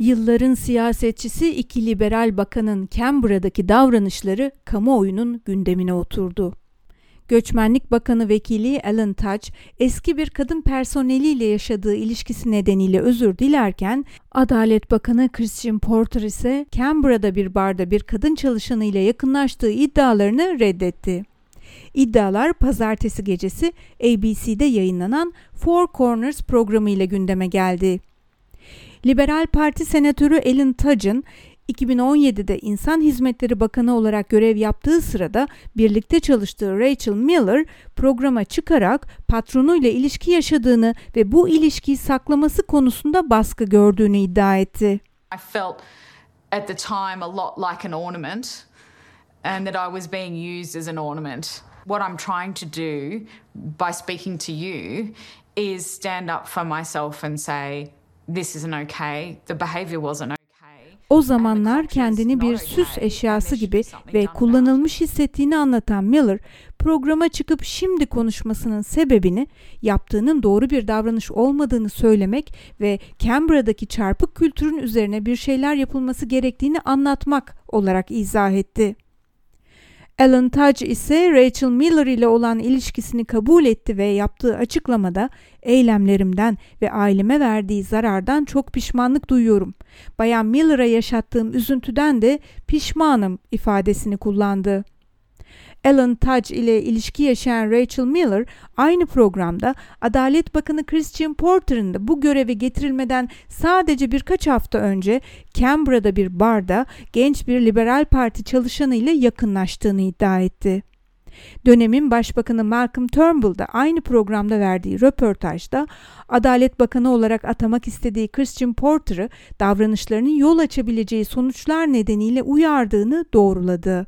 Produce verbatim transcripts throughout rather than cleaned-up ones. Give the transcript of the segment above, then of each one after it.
Yılların siyasetçisi iki liberal bakanın Canberra'daki davranışları kamuoyunun gündemine oturdu. Göçmenlik Bakanı Vekili Alan Tudge, eski bir kadın personeliyle yaşadığı ilişkisi nedeniyle özür dilerken, Adalet Bakanı Christian Porter ise Canberra'da bir barda bir kadın çalışanıyla yakınlaştığı iddialarını reddetti. İddialar pazartesi gecesi A B C'de yayınlanan Four Corners programı ile gündeme geldi. Liberal Parti Senatörü Alan Tudge'ın iki bin on yedide İnsan Hizmetleri Bakanı olarak görev yaptığı sırada birlikte çalıştığı Rachel Miller programa çıkarak patronuyla ilişki yaşadığını ve bu ilişkiyi saklaması konusunda baskı gördüğünü iddia etti. I felt at the time a lot like an ornament and that I was being used as an ornament. What I'm trying to do by speaking to you is stand up for myself and say this isn't okay. The behavior wasn't okay. O zamanlar kendini bir süs eşyası gibi ve kullanılmış hissettiğini anlatan Miller, programa çıkıp şimdi konuşmasının sebebini yaptığının doğru bir davranış olmadığını söylemek ve Canberra'daki çarpık kültürün üzerine bir şeyler yapılması gerektiğini anlatmak olarak izah etti. Alan Tudge ise Rachel Miller ile olan ilişkisini kabul etti ve yaptığı açıklamada eylemlerimden ve aileme verdiği zarardan çok pişmanlık duyuyorum. Bayan Miller'a yaşattığım üzüntüden de pişmanım ifadesini kullandı. Alan Tudge ile ilişki yaşayan Rachel Miller aynı programda Adalet Bakanı Christian Porter'ın da bu göreve getirilmeden sadece birkaç hafta önce Canberra'da bir barda genç bir Liberal Parti çalışanıyla yakınlaştığını iddia etti. Dönemin Başbakanı Malcolm Turnbull da aynı programda verdiği röportajda Adalet Bakanı olarak atamak istediği Christian Porter'ı davranışlarının yol açabileceği sonuçlar nedeniyle uyardığını doğruladı.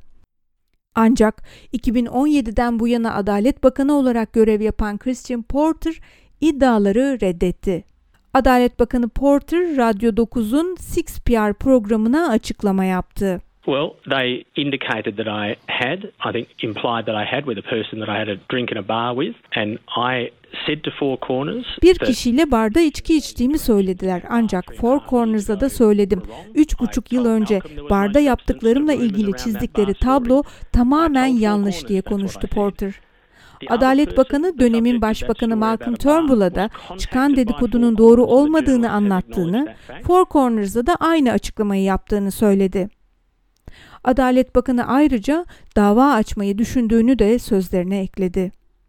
Ancak iki bin on yediden bu yana Adalet Bakanı olarak görev yapan Christian Porter iddiaları reddetti. Adalet Bakanı Porter, Radyo dokuzun Six P R programına açıklama yaptı. Well, they indicated that I had, I think implied that I had with a person that I had a drink in a bar with, and I said to Four Corners. Bir kişiyle barda içki içtiğimi söylediler, ancak Four Corners'a da söyledim. Üç buçuk yıl önce barda yaptıklarımla ilgili çizdikleri tablo tamamen yanlış diye konuştu Porter. Adalet Bakanı dönemin Başbakanı Malcolm Turnbull'a da çıkan dedikodunun doğru olmadığını anlattığını, Four Corners'a da aynı açıklamayı yaptığını söyledi. Adalet Bakanı ayrıca dava açmayı düşündüğünü de sözlerine ekledi.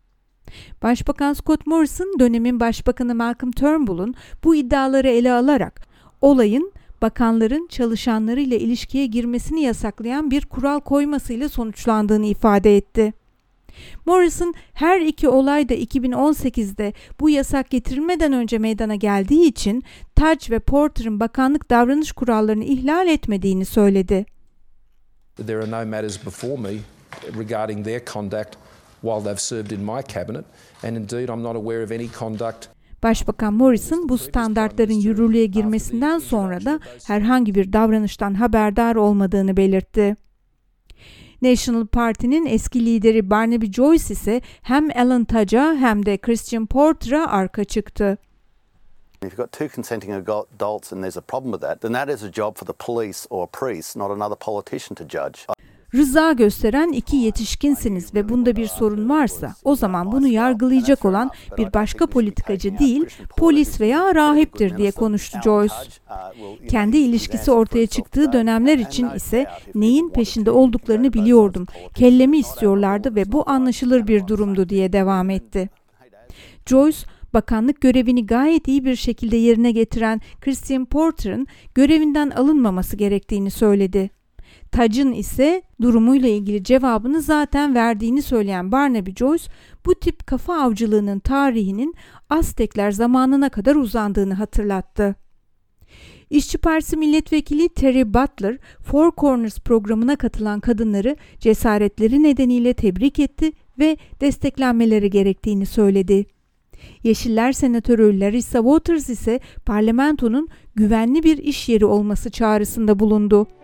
Başbakan Scott Morrison, dönemin Başbakanı Malcolm Turnbull'un bu iddiaları ele alarak olayın bakanların çalışanlarıyla ilişkiye girmesini yasaklayan bir kural koymasıyla sonuçlandığını ifade etti. Morrison, her iki olay da iki bin on sekizde bu yasak getirilmeden önce meydana geldiği için Tudge ve Porter'ın bakanlık davranış kurallarını ihlal etmediğini söyledi. There are no matters before me regarding their conduct while they've served in my cabinet, and indeed I'm not aware of any conduct. Başbakan Morrison bu standartların yürürlüğe girmesinden sonra da herhangi bir davranıştan haberdar olmadığını belirtti. National Party'nin eski lideri Barnaby Joyce ise hem Alan Tudge'a hem de Christian Porter'a arka çıktı. If you've got two consenting adults and there's a problem with that, then that is a job for the police or a priest, not another politician to judge. Rıza gösteren iki yetişkinsiniz ve bunda bir sorun varsa, o zaman bunu yargılayacak olan bir başka politikacı değil, polis veya rahiptir diye konuştu Joyce. Kendi ilişkisi ortaya çıktığı dönemler için ise neyin peşinde olduklarını biliyordum. Kellemi istiyorlardı ve bu anlaşılır bir durumdu diye devam etti. Joyce, bakanlık görevini gayet iyi bir şekilde yerine getiren Christian Porter'ın görevinden alınmaması gerektiğini söyledi. Tudge'ın ise durumuyla ilgili cevabını zaten verdiğini söyleyen Barnaby Joyce, bu tip kafa avcılığının tarihinin Aztekler zamanına kadar uzandığını hatırlattı. İşçi Partisi Milletvekili Terry Butler, Four Corners programına katılan kadınları cesaretleri nedeniyle tebrik etti ve desteklenmeleri gerektiğini söyledi. Yeşiller Senatörü Larissa Waters ise parlamentonun güvenli bir iş yeri olması çağrısında bulundu.